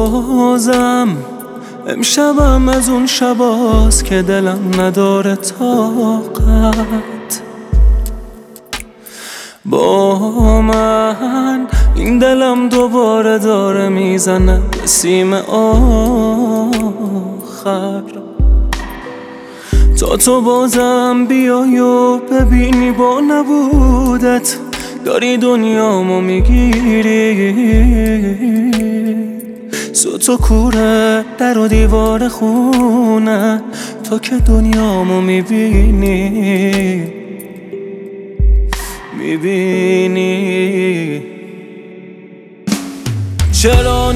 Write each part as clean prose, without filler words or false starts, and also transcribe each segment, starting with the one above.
بازم امشبم از اون شباست که دلم نداره طاقت با من. این دلم دوباره داره میزنه به سیم آخر تا تو بازم بیای و ببینی با نبودت داری دنیامو میگیری. سوت و کوره در و دیوار خونه تو که دنیامو میبینی چرا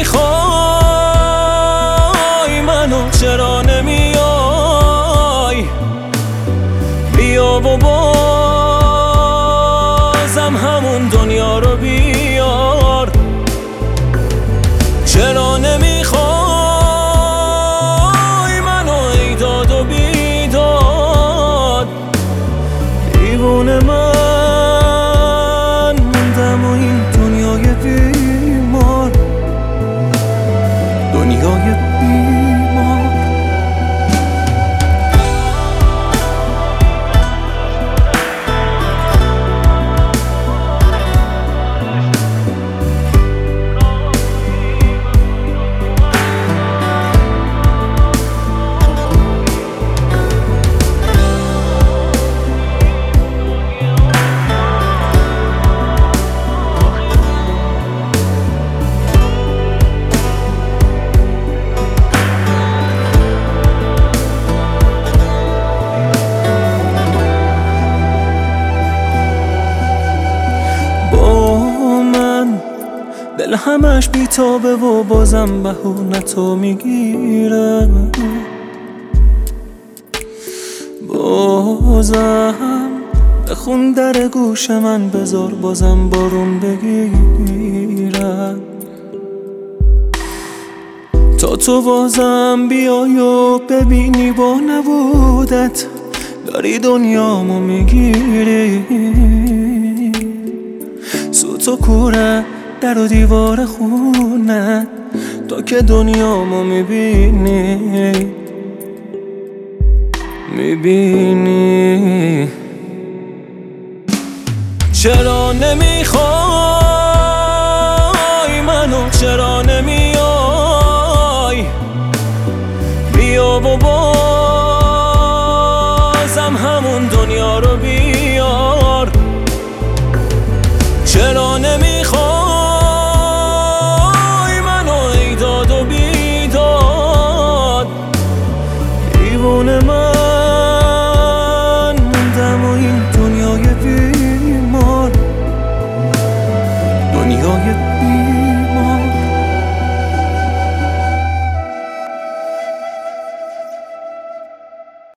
نمیخوای منو، چرا نمیای بیا و بازم همون دنیا رو بیار. چرا نمیخوای منو ای داد و بیداد دیوونه من موندم و این دنیای بیمار، دنیای بیمار. دل همش بیتابه و بازم بهونه تو میگیره. بازم بخون در گوش من بذار بازم بارون بگیره تا تو بازم بیای و ببینی با نبودت داری دنیامو میگیری. سوت و کوره در و دیوار خونه تو که دنیامو میبینی چرا نمیخوای منو، چرا نمیای بیا و بازم همون دنیا رو بیار. چرا نمیخوای منو ای داد و بیداد دیوونه من